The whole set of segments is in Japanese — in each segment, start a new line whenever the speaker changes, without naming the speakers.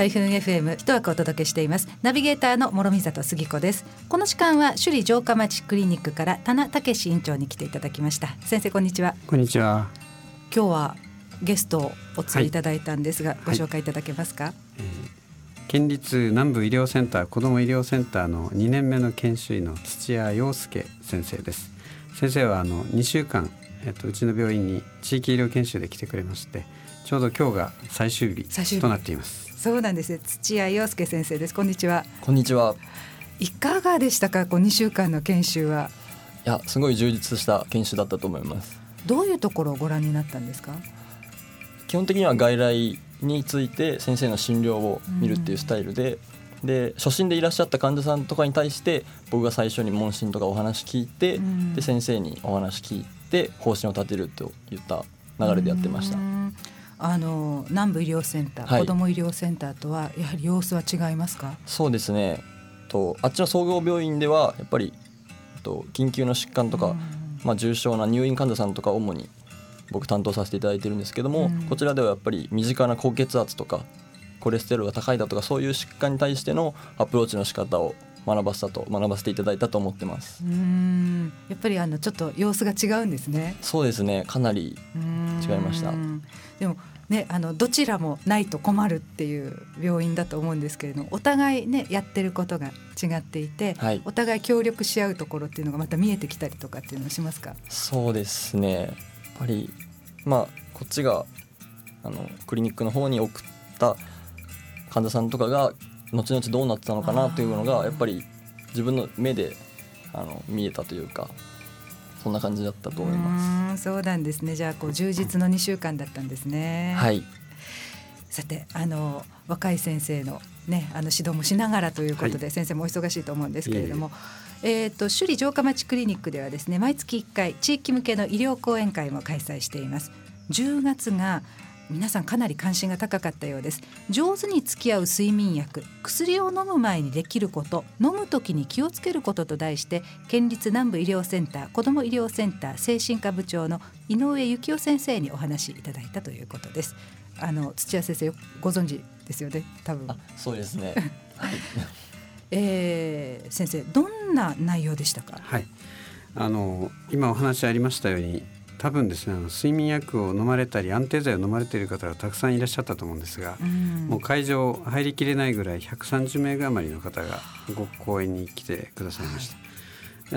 タイフン FM 一枠お届けしています。ナビゲーターの諸見里杉子です。この時間は首里城下町クリニックから田名武院長に来ていただきました。先生こんにちは。
こんにちは。
今日はゲストをお連れいただいたんですが、ご紹介いただけますか？
県立南部医療センター子ども医療センターの2年目の研修医の土屋陽介先生です。先生は2週間、うちの病院に地域医療研修で来てくれまして、ちょうど今日が最終日となっています。
そうなんです。土屋陽介先生です。こんにちは。
こんにちは。
いかがでしたか、2週間の研修は？
いや、すごい充実した研修だったと思います。
どういうところをご覧になったんですか？
基本的には外来について先生の診療を見るっていうスタイルで、初診でいらっしゃった患者さんとかに対して僕が最初に問診とかお話聞いて、で先生にお話聞いて方針を立てるといった流れでやってました。
南部医療センター、子ども医療センターとはやはり様子は違いますか？
そうですね、あっちの総合病院ではやっぱり緊急の疾患とか、重症な入院患者さんとか主に僕担当させていただいてるんですけども、こちらではやっぱり身近な高血圧とかコレステロールが高いだとか、そういう疾患に対してのアプローチの仕方を学ばせていただいたと思ってます。
やっぱりちょっと様子が違うんですね。
そうですね、かなり違いました。
でもね、どちらもないと困るっていう病院だと思うんですけれども、お互いねやってることが違っていて、お互い協力し合うところっていうのがまた見えてきたりとかっていうのはしますか？
そうですね、やっぱりこっちがクリニックの方に送った患者さんとかが後々どうなってたのかなというのがやっぱり自分の目で見えたというか、そんな感じだったと思います。
そうなんですね。じゃあ充実の2週間だったんですね。
はい。
さて若い先生の、指導もしながらということで、先生もお忙しいと思うんですけれども、首里城下町クリニックではですね、毎月1回地域向けの医療講演会も開催しています。10月が皆さんかなり関心が高かったようです。上手に付き合う睡眠薬、薬を飲む前にできること、飲む時に気をつけることと題して、県立南部医療センター子ども医療センター精神科部長の井上幸雄先生にお話しいただいたということです。土屋先生ご存知ですよね、多分。
そうですね、はい。
先生どんな内容でしたか？
はい、今お話ありましたように、多分ですね、睡眠薬を飲まれたり安定剤を飲まれている方がたくさんいらっしゃったと思うんですが、もう会場入りきれないぐらい130名余りの方がご講演に来てくださいました。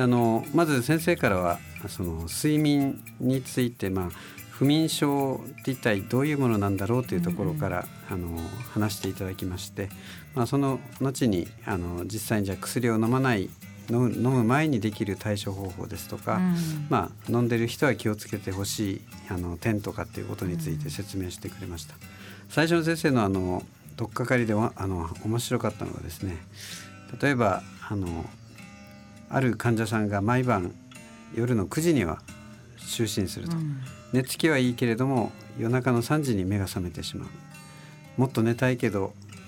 まず先生からは睡眠について、不眠症って一体どういうものなんだろうというところから、話していただきまして、その後に実際にじゃあ薬を飲む前にできる対処方法ですとか、飲んでる人は気をつけてほしい点とかっていうことについて説明してくれました。最初の先生の取っかかりでは面白かったのがですね、例えばある患者さんが毎晩夜の9時には就寝すると、寝つきはいいけれども夜中の3時に目が覚めてしまう、もっと寝たいけど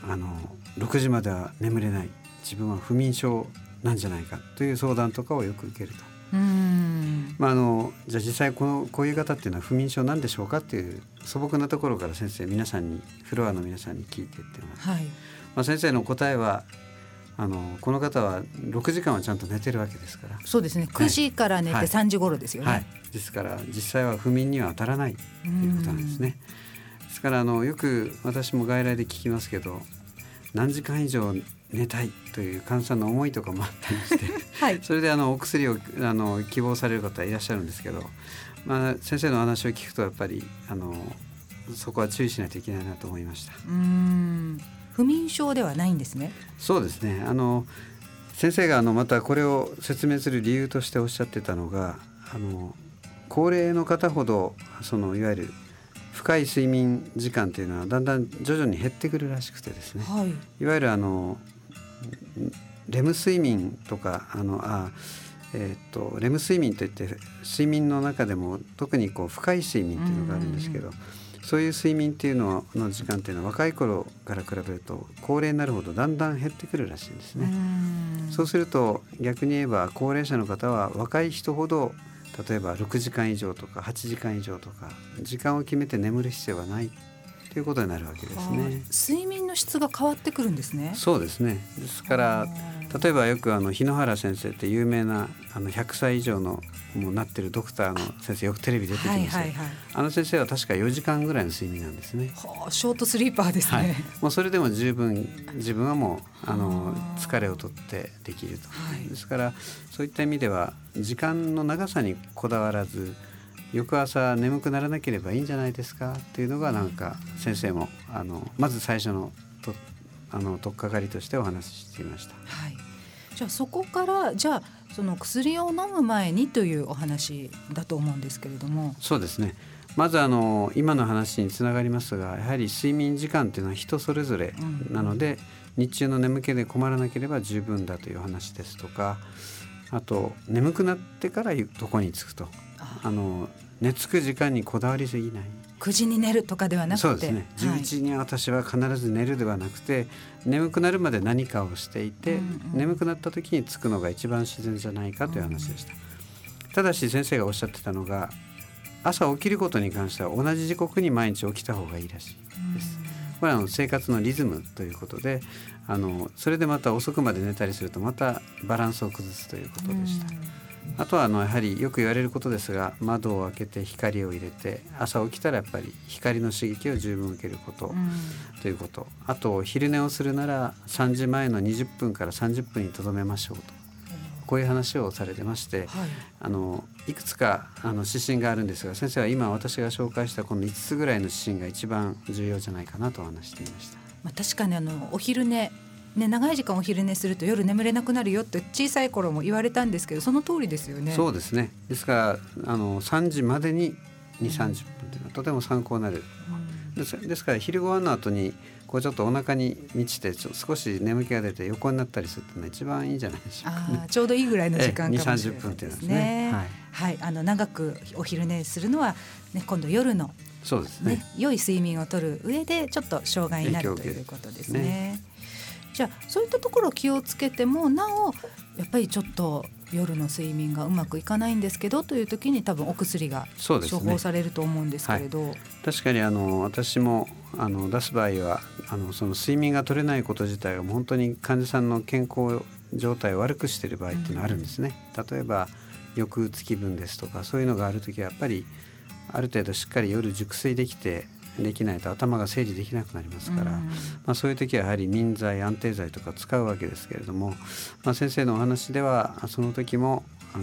6時までは眠れない、自分は不眠症なんじゃないかという相談とかをよく受けると。じゃあ実際こういう方っていうのは不眠症なんでしょうかっていう素朴なところから先生皆さんにフロアの皆さんに聞いていってます。先生の答えはこの方は6時間はちゃんと寝てるわけですから。
そうですね、9時から寝て3時頃ですよね。
ですから実際は不眠には当たらないということなんですね。ですからよく私も外来で聞きますけど、何時間以上寝たいという患者さんの思いとかもあったりして、それでお薬を希望される方いらっしゃるんですけど、先生の話を聞くとやっぱりそこは注意しないといけないなと思いました。
不眠症ではないんですね。
そうですね、先生がまたこれを説明する理由としておっしゃってたのが、高齢の方ほどいわゆる深い睡眠時間というのはだんだん徐々に減ってくるらしくてですね、いわゆるレム睡眠とかレム睡眠といって睡眠の中でも特に深い睡眠というのがあるんですけど、そういう睡眠っていうの時間っていうのは若い頃から比べると高齢になるほどだんだん減ってくるらしいんですね。そうすると逆に言えば高齢者の方は若い人ほど例えば6時間以上とか8時間以上とか時間を決めて眠る必要はないってということになるわけですね。
睡眠の質が変わってくるんですね。
そうですね。ですから例えばよく日野原先生って有名な100歳以上のもうなってるドクターの先生よくテレビ出てきます、先生は確か4時間ぐらいの睡眠なんですね。
ショートスリーパーですね、
もうそれでも十分自分はもう疲れを取ってできると、ですからそういった意味では時間の長さにこだわらず翌朝眠くならなければいいんじゃないですかっていうのがなんか先生もまず最初の取っかかりとしてお話ししていました。
じゃあそこからその薬を飲む前にというお話だと思うんですけれども。
そうですね。まず今の話につながりますが、やはり睡眠時間というのは人それぞれなので、日中の眠気で困らなければ十分だという話ですとか、あと眠くなってから床につくと寝つく時間にこだわりすぎない、
9時に寝るとかではなくて、
そうですね、11時に私は必ず寝るではなくて、眠くなるまで何かをしていて、眠くなった時につくのが一番自然じゃないかという話でした。ただし先生がおっしゃってたのが、朝起きることに関しては同じ時刻に毎日起きた方がいいらしいです。これは生活のリズムということで、それでまた遅くまで寝たりするとまたバランスを崩すということでした。あとはやはりよく言われることですが、窓を開けて光を入れて朝起きたらやっぱり光の刺激を十分受けることということ、あと昼寝をするなら3時前の20分から30分にとどめましょうと、こういう話をされてまして、いくつか指針があるんですが、先生は今私が紹介したこの5つぐらいの指針が一番重要じゃないかなと話していました。
確かにお昼寝長い時間お昼寝すると夜眠れなくなるよって小さい頃も言われたんですけど、その通りですよね。
そうですね。ですから3時までに2、30分というのはとても参考になる、ですから昼ご飯の後にちょっとお腹に満ちて少し眠気が出て横になったりするというのは一番いいんじゃないでしょうかね。
ちょうどいいぐらいの時間かもしれないですね。
2、30分というのですね。
長くお昼寝するのは、今度夜の、
そうですね、
良い睡眠をとる上でちょっと障害になるということですね。じゃあそういったところを気をつけてもなおやっぱりちょっと夜の睡眠がうまくいかないんですけどという時に多分お薬が処方されると思うんですけれど、
確かに私も出す場合はその睡眠が取れないこと自体が本当に患者さんの健康状態を悪くしている場合っていうのはあるんですね。例えば抑うつ気分ですとか、そういうのがある時はやっぱりある程度しっかり夜熟睡できないと頭が整理できなくなりますから、そういう時はやはり眠剤安定剤とか使うわけですけれども、先生のお話ではその時も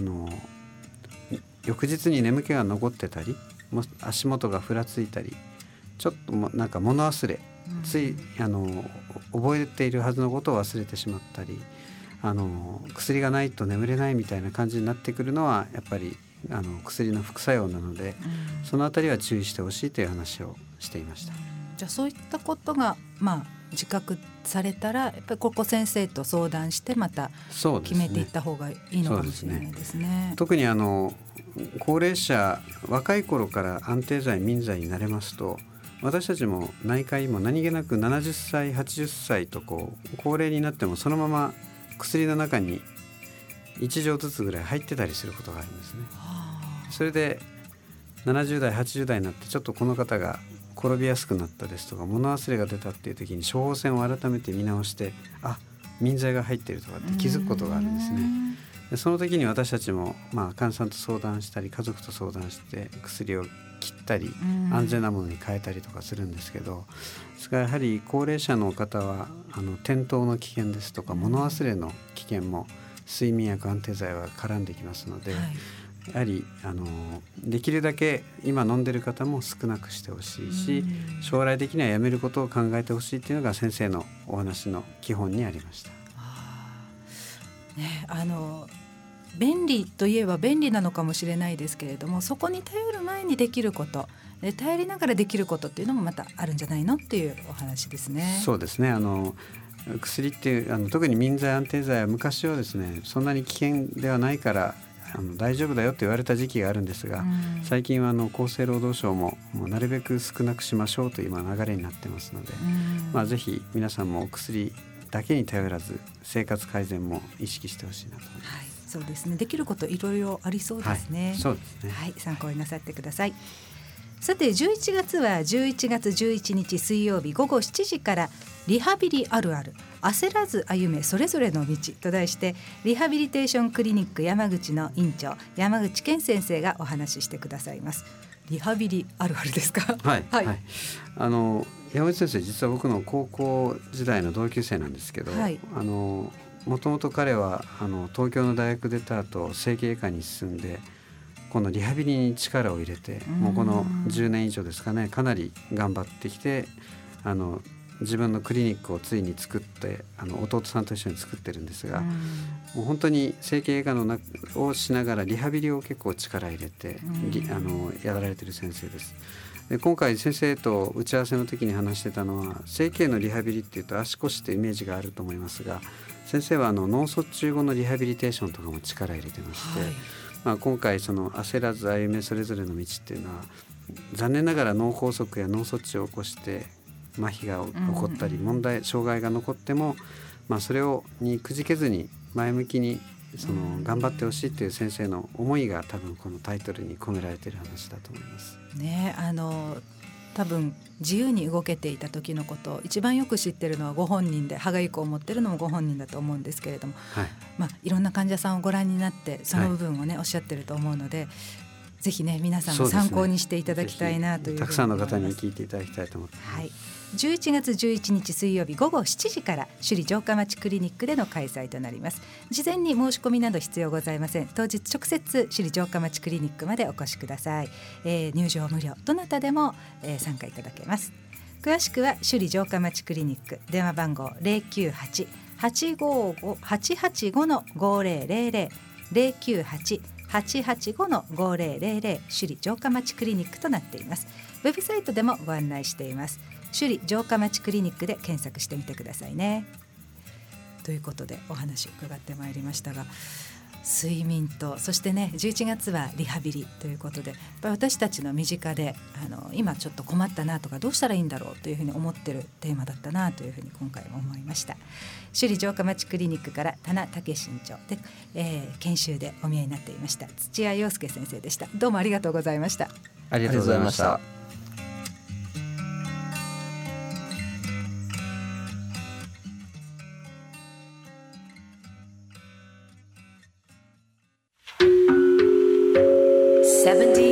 翌日に眠気が残ってたり、足元がふらついたり、ちょっとなんか物忘れ、つい覚えているはずのことを忘れてしまったり、薬がないと眠れないみたいな感じになってくるのはやっぱり薬の副作用なので、そのあたりは注意してほしいという話をしていました。
じゃあそういったことが自覚されたらやっぱりここ先生と相談してまた決めていった方がいいのかもしれないですね。
特に高齢者若い頃から安定剤眠剤になれますと、私たちも内科医も何気なく70歳80歳と高齢になってもそのまま薬の中に1錠ずつぐらい入ってたりすることがあるんですね。それで70代80代になってちょっとこの方が転びやすくなったですとか物忘れが出たっていう時に処方箋を改めて見直して、眠剤が入っているとかって気づくことがあるんですね。でその時に私たちも患者さんと相談したり家族と相談して薬を切ったり安全なものに変えたりとかするんですけど、ですからやはり高齢者の方は転倒の危険ですとか物忘れの危険も睡眠薬安定剤は絡んできますので、やはりできるだけ今飲んでる方も少なくしてほしいし、将来的にはやめることを考えてほしいというのが先生のお話の基本にありました。
便利といえば便利なのかもしれないですけれども、そこに頼る前にできることで頼りながらできることっていうのもまたあるんじゃないのっていうお話ですね。
そうですね。薬っていう特に眠剤安定剤は昔はですねそんなに危険ではないから大丈夫だよって言われた時期があるんですが、最近は厚生労働省もなるべく少なくしましょうという今流れになってますので、ぜひ皆さんもお薬だけに頼らず生活改善も意識してほしいなと思います。
そうですね。できることいろいろありそうですね。
そうですね。
参考になさってください。 さて11月は11月11日水曜日午後7時からリハビリあるある焦らず歩めそれぞれの道と題してリハビリテーションクリニック山口の院長山口健先生がお話ししてくださいます。リハビリあるあるですか？
はい、はいはい、山口先生実は僕の高校時代の同級生なんですけど、はい、もともと彼は東京の大学出た後整形外科に進んでこのリハビリに力を入れてもうこの10年以上ですかねかなり頑張ってきて自分のクリニックをついに作って弟さんと一緒に作ってるんですがもう本当に整形外科をしながらリハビリを結構力入れてやられてる先生です。で今回先生と打ち合わせの時に話してたのは整形のリハビリっていうと足腰ってイメージがあると思いますが先生は脳卒中後のリハビリテーションとかも力入れてまして、はい今回その焦らず歩めそれぞれの道っていうのは残念ながら脳梗塞や脳卒中を起こして麻痺が起こったり障害が残っても、それにくじけずに前向きに頑張ってほしいという先生の思いが多分このタイトルに込められている話だと思います。
ね、多分自由に動けていた時のことを一番よく知ってるのはご本人で歯がゆく思ってるのもご本人だと思うんですけれども、はいいろんな患者さんをご覧になってその部分をね、おっしゃってると思うのでぜひね皆さんも参考にしていただきたいなというふうに思います。
たくさんの方に聞いていただきたいと思っています。
はい、11月11日水曜日午後7時から首里城下町クリニックでの開催となります。事前に申し込みなど必要ございません。当日直接首里城下町クリニックまでお越しください。入場無料どなたでも、参加いただけます。詳しくは首里城下町クリニック電話番号 098-885-5000 098-885-5000 首里城下町クリニックとなっています。ウェブサイトでもご案内しています。首里城下町クリニックで検索してみてくださいね。ということでお話を伺ってまいりましたが睡眠とそしてね11月はリハビリということでやっぱり私たちの身近で今ちょっと困ったなとかどうしたらいいんだろうというふうに思ってるテーマだったなというふうに今回も思いました。首里城下町クリニックから田名武院長で、研修でお見えになっていました土屋陽介先生でした。どうもありがとうございました。
ありがとうございました。
70